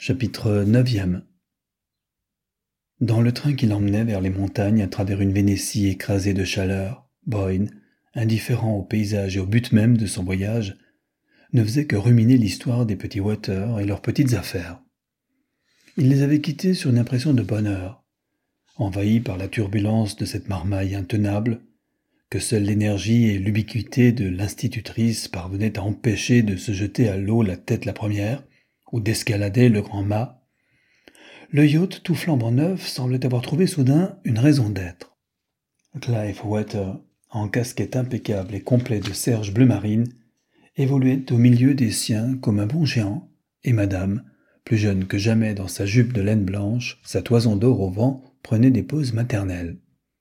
Chapitre 9. Dans le train qui l'emmenait vers les montagnes à travers une Vénétie écrasée de chaleur, Boyne, indifférent au paysage et au but même de son voyage, ne faisait que ruminer l'histoire des petits Waters et leurs petites affaires. Il les avait quittés sur une impression de bonheur, envahi par la turbulence de cette marmaille intenable, que seule l'énergie et l'ubiquité de l'institutrice parvenaient à empêcher de se jeter à l'eau la tête la première, ou d'escalader le grand mât. Le yacht tout flambant neuf semblait avoir trouvé soudain une raison d'être. Clive Water, en casquette impeccable et complet de serge bleu marine, évoluait au milieu des siens comme un bon géant, et madame, plus jeune que jamais dans sa jupe de laine blanche, sa toison d'or au vent, prenait des poses maternelles.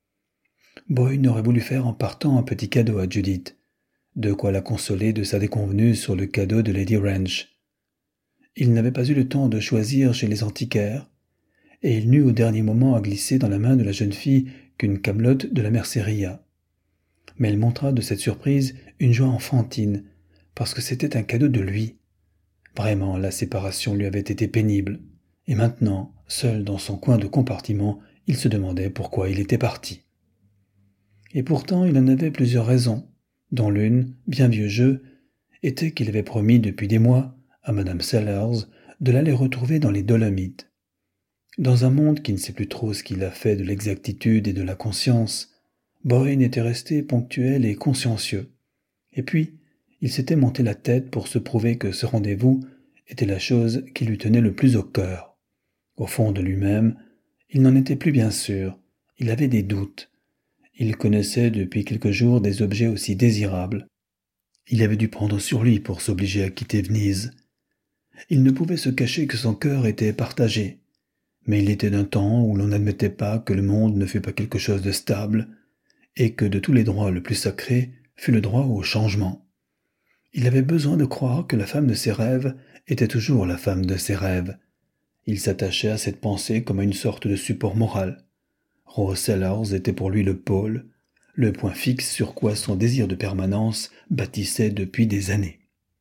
Boyne aurait voulu faire en partant un petit cadeau à Judith, de quoi la consoler de sa déconvenue sur le cadeau de Lady Ranch. Il n'avait pas eu le temps de choisir chez les antiquaires, et il n'eut au dernier moment à glisser dans la main de la jeune fille qu'une camelote de la merceria. Mais elle montra de cette surprise une joie enfantine, parce que c'était un cadeau de lui. Vraiment, la séparation lui avait été pénible, et maintenant, seul dans son coin de compartiment, il se demandait pourquoi il était parti. Et pourtant, il en avait plusieurs raisons, dont l'une, bien vieux jeu, était qu'il avait promis depuis des mois à Madame Sellers de l'aller retrouver dans les Dolomites. Dans un monde qui ne sait plus trop ce qu'il a fait de l'exactitude et de la conscience, Boyne était resté ponctuel et consciencieux. Et puis, il s'était monté la tête pour se prouver que ce rendez-vous était la chose qui lui tenait le plus au cœur. Au fond de lui-même, il n'en était plus bien sûr, il avait des doutes. Il connaissait depuis quelques jours des objets aussi désirables. Il avait dû prendre sur lui pour s'obliger à quitter Venise. Il ne pouvait se cacher que son cœur était partagé, mais il était d'un temps où l'on n'admettait pas que le monde ne fût pas quelque chose de stable, et que de tous les droits le plus sacré fût le droit au changement. Il avait besoin de croire que la femme de ses rêves était toujours la femme de ses rêves. Il s'attachait à cette pensée comme à une sorte de support moral. Rose Sellers était pour lui le pôle, le point fixe sur quoi son désir de permanence bâtissait depuis des années.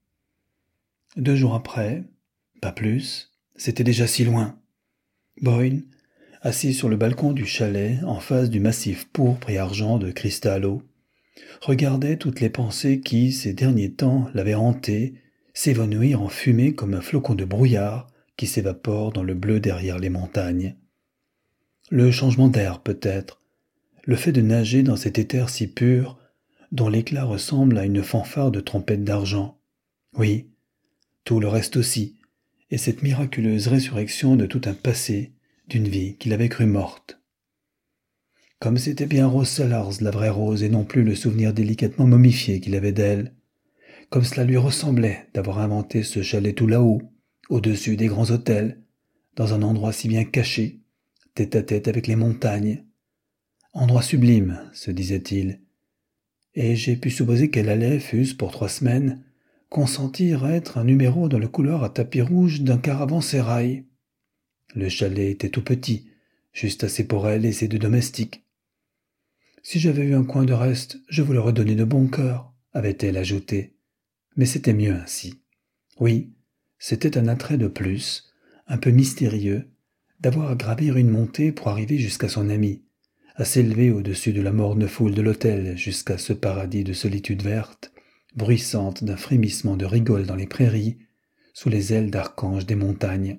2 jours après, pas plus, c'était déjà si loin. Boyne, assis sur le balcon du chalet en face du massif pourpre et argent de Cristallo, regardait toutes les pensées qui, ces derniers temps, l'avaient hanté, s'évanouir en fumée comme un flocon de brouillard qui s'évapore dans le bleu derrière les montagnes. Le changement d'air peut-être, le fait de nager dans cet éther si pur, dont l'éclat ressemble à une fanfare de trompette d'argent. Oui, tout le reste aussi, et cette miraculeuse résurrection de tout un passé, d'une vie qu'il avait cru morte. Comme c'était bien Rose Sellers, la vraie Rose, et non plus le souvenir délicatement momifié qu'il avait d'elle. Comme cela lui ressemblait d'avoir inventé ce chalet tout là-haut, au-dessus des grands hôtels, dans un endroit si bien caché, tête à tête avec les montagnes. Endroit sublime, se disait-il. Et j'ai pu supposer qu'elle allait, fût-ce pour 3 semaines, consentir à être un numéro dans le couloir à tapis rouge d'un caravansérail. Le chalet était tout petit, juste assez pour elle et ses 2 domestiques. Si j'avais eu un coin de reste, je vous l'aurais donné de bon cœur, avait-elle ajouté. Mais c'était mieux ainsi. Oui, c'était un attrait de plus, un peu mystérieux, d'avoir à gravir une montée pour arriver jusqu'à son ami, à s'élever au-dessus de la morne foule de l'hôtel jusqu'à ce paradis de solitude verte, bruissante d'un frémissement de rigole dans les prairies, sous les ailes d'archange des montagnes.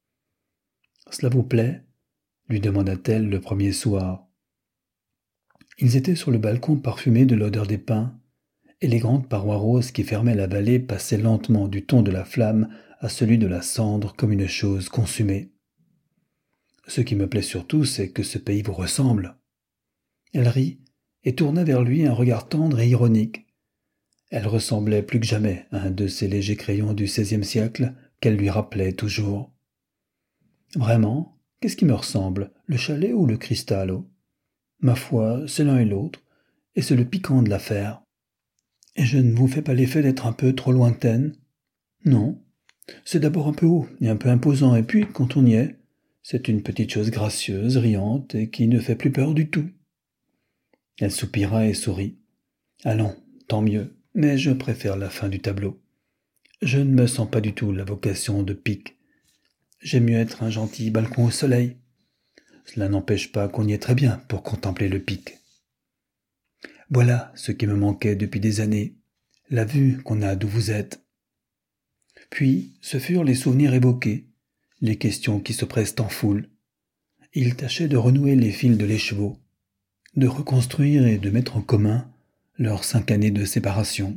« Cela vous plaît ?» lui demanda-t-elle le premier soir. Ils étaient sur le balcon parfumé de l'odeur des pins, et les grandes parois roses qui fermaient la vallée passaient lentement du ton de la flamme à celui de la cendre comme une chose consumée. « Ce qui me plaît surtout, c'est que ce pays vous ressemble. » Elle rit et tourna vers lui un regard tendre et ironique. Elle ressemblait plus que jamais à un de ces légers crayons du XVIe siècle qu'elle lui rappelait toujours. « Vraiment, qu'est-ce qui me ressemble, le chalet ou le Cristallo ? Ma foi, c'est l'un et l'autre, et c'est le piquant de l'affaire. Et je ne vous fais pas l'effet d'être un peu trop lointaine ? Non, c'est d'abord un peu haut et un peu imposant, et puis, quand on y est, c'est une petite chose gracieuse, riante, et qui ne fait plus peur du tout. » Elle soupira et sourit. « Allons, tant mieux, mais je préfère la fin du tableau. Je ne me sens pas du tout la vocation de pique. J'aime mieux être un gentil balcon au soleil. Cela n'empêche pas qu'on y est très bien pour contempler le pic. Voilà ce qui me manquait depuis des années, la vue qu'on a d'où vous êtes. Puis, ce furent les souvenirs évoqués, les questions qui se pressent en foule. Il tâchait de renouer les fils de l'écheveau, de reconstruire et de mettre en commun leurs 5 années de séparation.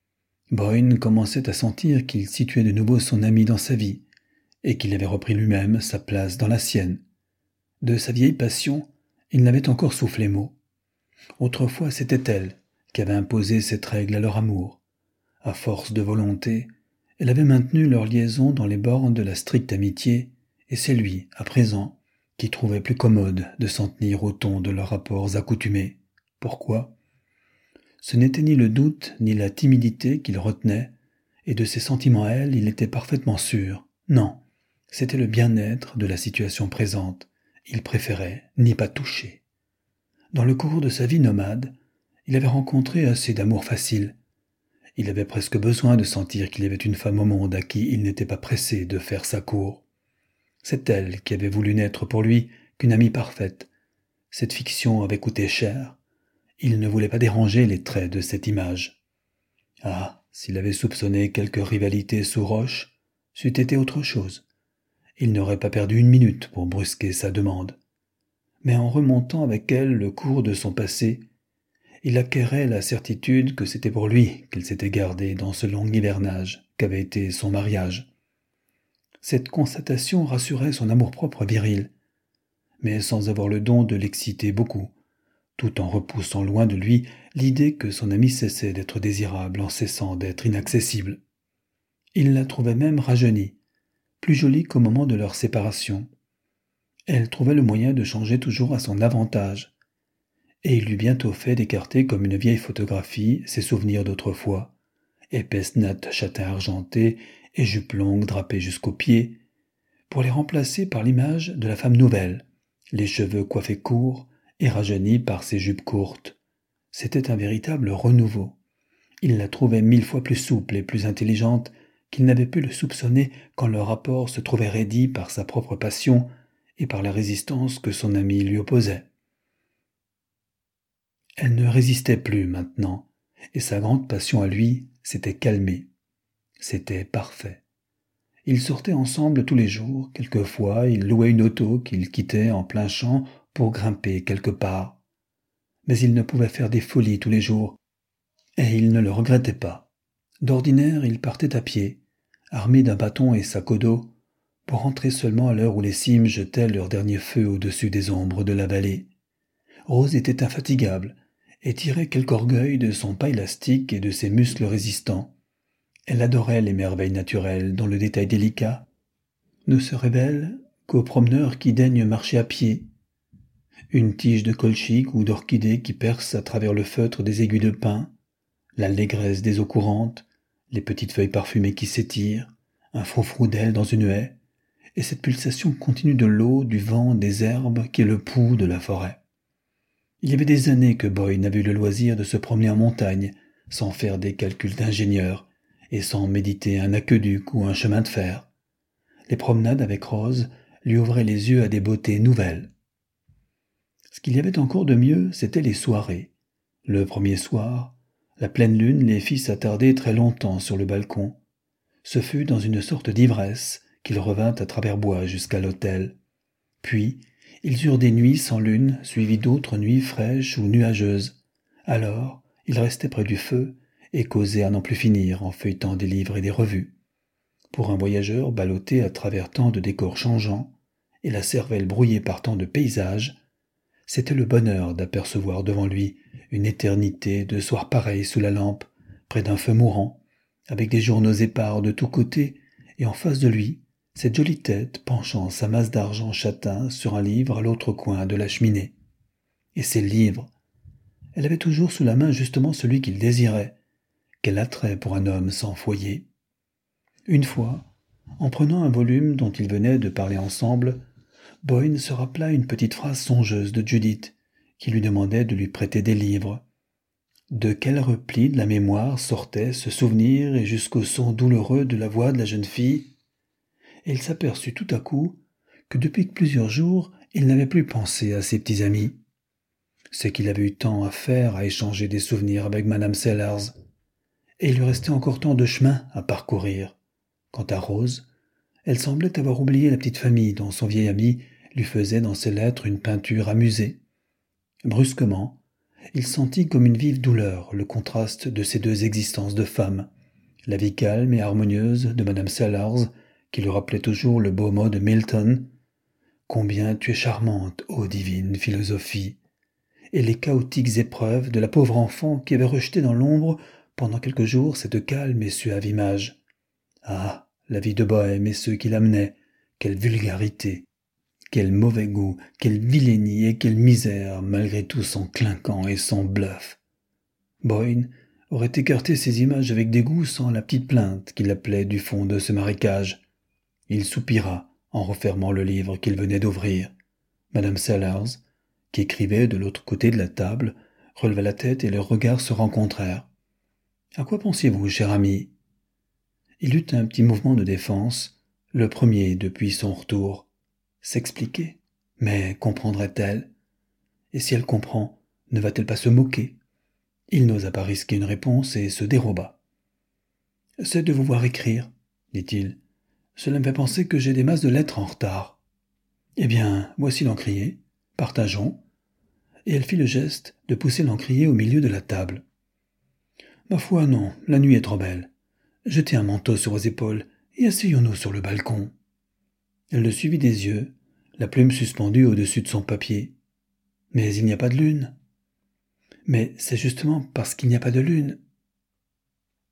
Boyne commençait à sentir qu'il situait de nouveau son ami dans sa vie, et qu'il avait repris lui-même sa place dans la sienne. De sa vieille passion, il n'avait encore soufflé mot. Autrefois, c'était elle qui avait imposé cette règle à leur amour. À force de volonté, elle avait maintenu leur liaison dans les bornes de la stricte amitié, et c'est lui, à présent, qui trouvait plus commode de s'en tenir au ton de leurs rapports accoutumés. Pourquoi ? Ce n'était ni le doute ni la timidité qu'il retenait, et de ses sentiments à elle, il était parfaitement sûr. Non, c'était le bien-être de la situation présente. Il préférait n'y pas toucher. Dans le cours de sa vie nomade, il avait rencontré assez d'amour facile. Il avait presque besoin de sentir qu'il y avait une femme au monde à qui il n'était pas pressé de faire sa cour. C'est elle qui avait voulu n'être pour lui qu'une amie parfaite. Cette fiction avait coûté cher. Il ne voulait pas déranger les traits de cette image. Ah, s'il avait soupçonné quelque rivalité sous roche, c'eût été autre chose. Il n'aurait pas perdu une minute pour brusquer sa demande. Mais en remontant avec elle le cours de son passé, il acquérait la certitude que c'était pour lui qu'elle s'était gardée dans ce long hivernage qu'avait été son mariage. Cette constatation rassurait son amour-propre viril, mais sans avoir le don de l'exciter beaucoup, tout en repoussant loin de lui l'idée que son ami cessait d'être désirable en cessant d'être inaccessible. Il la trouvait même rajeunie, plus jolie qu'au moment de leur séparation. Elle trouvait le moyen de changer toujours à son avantage, et il eut bientôt fait d'écarter comme une vieille photographie ses souvenirs d'autrefois, épaisse natte châtain argenté et jupe longue drapée jusqu'aux pieds, pour les remplacer par l'image de la femme nouvelle, les cheveux coiffés courts et rajeunis par ses jupes courtes. C'était un véritable renouveau. Il la trouvait 1000 fois plus souple et plus intelligente qu'il n'avait pu le soupçonner quand leur rapport se trouvait raidi par sa propre passion et par la résistance que son ami lui opposait. Elle ne résistait plus maintenant, et sa grande passion à lui s'était calmée. C'était parfait. Ils sortaient ensemble tous les jours, quelquefois ils louaient une auto qu'ils quittaient en plein champ pour grimper quelque part. Mais ils ne pouvaient faire des folies tous les jours, et ils ne le regrettaient pas. D'ordinaire, ils partaient à pied, armés d'un bâton et sac au dos, pour rentrer seulement à l'heure où les cimes jetaient leur dernier feu au-dessus des ombres de la vallée. Rose était infatigable et tirait quelque orgueil de son pas élastique et de ses muscles résistants. Elle adorait les merveilles naturelles dont le détail délicat ne se révèle qu'aux promeneurs qui daignent marcher à pied. Une tige de colchique ou d'orchidée qui perce à travers le feutre des aiguilles de pin, l'allégresse des eaux courantes, les petites feuilles parfumées qui s'étirent, un froufrou d'ailes dans une haie, et cette pulsation continue de l'eau, du vent, des herbes qui est le pouls de la forêt. Il y avait des années que Boyne n'avait eu le loisir de se promener en montagne, sans faire des calculs d'ingénieur, et sans méditer un aqueduc ou un chemin de fer. Les promenades avec Rose lui ouvraient les yeux à des beautés nouvelles. Ce qu'il y avait encore de mieux, c'étaient les soirées. Le premier soir, la pleine lune les fit s'attarder très longtemps sur le balcon. Ce fut dans une sorte d'ivresse qu'il revint à travers bois jusqu'à l'hôtel. Puis, ils eurent des nuits sans lune, suivies d'autres nuits fraîches ou nuageuses. Alors, ils restaient près du feu et causaient à n'en plus finir en feuilletant des livres et des revues. Pour un voyageur ballotté à travers tant de décors changeants et la cervelle brouillée par tant de paysages, c'était le bonheur d'apercevoir devant lui une éternité de soirs pareils sous la lampe, près d'un feu mourant, avec des journaux épars de tous côtés, et en face de lui, cette jolie tête penchant sa masse d'argent châtain sur un livre à l'autre coin de la cheminée. Et ces livres, elle avait toujours sous la main justement celui qu'il désirait. Quel attrait pour un homme sans foyer. Une fois, en prenant un volume dont ils venaient de parler ensemble, Boyne se rappela une petite phrase songeuse de Judith, qui lui demandait de lui prêter des livres. De quel repli de la mémoire sortait ce souvenir et jusqu'au son douloureux de la voix de la jeune fille ? et il s'aperçut tout à coup que depuis plusieurs jours, il n'avait plus pensé à ses petits amis. C'est qu'il avait eu tant à faire à échanger des souvenirs avec Madame Sellers, et il lui restait encore tant de chemin à parcourir. Quant à Rose, elle semblait avoir oublié la petite famille dont son vieil ami lui faisait dans ses lettres une peinture amusée. Brusquement, il sentit comme une vive douleur le contraste de ces deux existences de femme, la vie calme et harmonieuse de Madame Sellers, qui lui rappelait toujours le beau mot de Milton « Combien tu es charmante, ô divine philosophie !» et les chaotiques épreuves de la pauvre enfant qui avait rejeté dans l'ombre pendant quelques jours cette calme et suave image. Ah, la vie de bohème et ceux qui l'amenaient, quelle vulgarité, quel mauvais goût, quelle vilainie et quelle misère, malgré tout son clinquant et son bluff. Boyne aurait écarté ces images avec dégoût sans la petite plainte qui l'appelait du fond de ce marécage. Il soupira en refermant le livre qu'il venait d'ouvrir. Madame Sellers, qui écrivait de l'autre côté de la table, releva la tête et leurs regards se rencontrèrent. « À quoi pensiez-vous, cher ami ?» Il eut un petit mouvement de défense, le premier depuis son retour. S'expliquer. Mais comprendrait-elle? Et si elle comprend, ne va-t-elle pas se moquer? Il n'osa pas risquer une réponse et se déroba. « C'est de vous voir écrire, » dit-il. « Cela me fait penser que j'ai des masses de lettres en retard. »« Eh bien, voici l'encrier. Partageons. » Et elle fit le geste de pousser l'encrier au milieu de la table. « Ma foi, non, la nuit est trop belle. Jetez un manteau sur vos épaules et asseyons-nous sur le balcon. » Elle le suivit des yeux, la plume suspendue au-dessus de son papier. « Mais il n'y a pas de lune. »« Mais c'est justement parce qu'il n'y a pas de lune